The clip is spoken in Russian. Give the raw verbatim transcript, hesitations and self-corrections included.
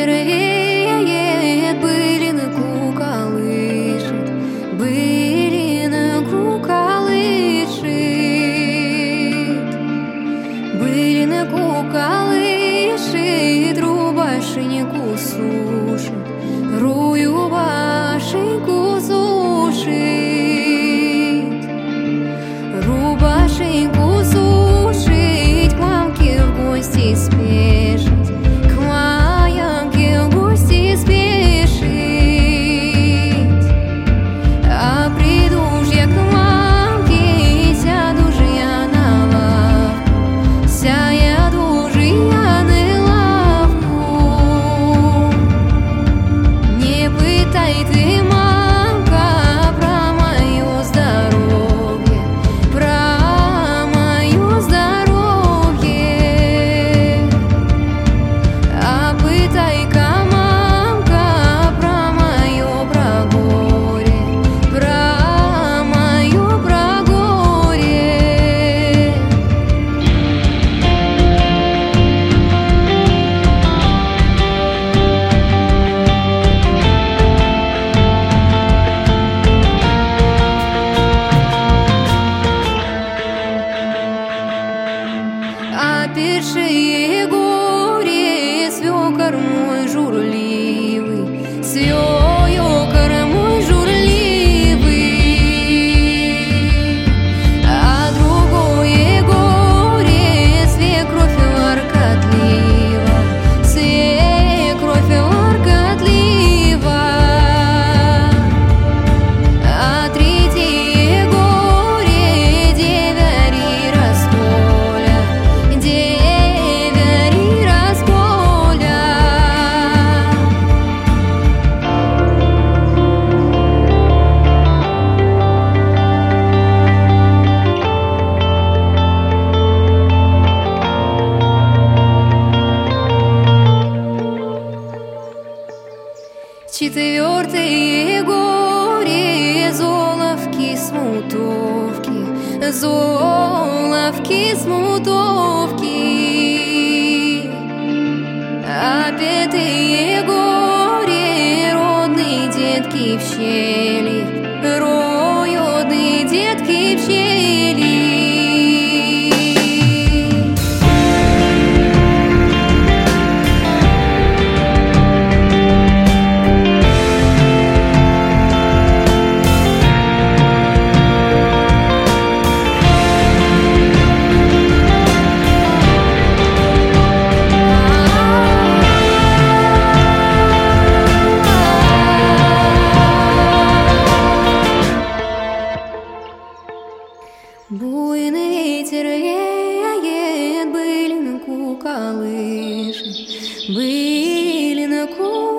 ветер веет, былинку колышет, былинку колышет, былинку колышет, рубашеньку сушит, рую башеньку сушит, рубашеньку сушить, к мамке в гости спешить, к маямке в гости спешить. А приду ж я к мамке, сяду же я на лавку, сяду же я на лавку. Не пытай ты, мамка, про мое здоровье, про мое здоровье. А пытай-ка, мамка, про мое про горе, про мое про горе. А пиши горе, свекор мой журливый, свекор мой журливый. А другое горе, свекровь воркотлива, свекровь воркотлива. А третье горе, девяри расколя, девяри расколя. Четвертое горе, золовки смутовки, золовки смутовки. А пятое горе, родные детки в щели, родные детки в щели. Буйный ветер веет, былинку колышет, былинку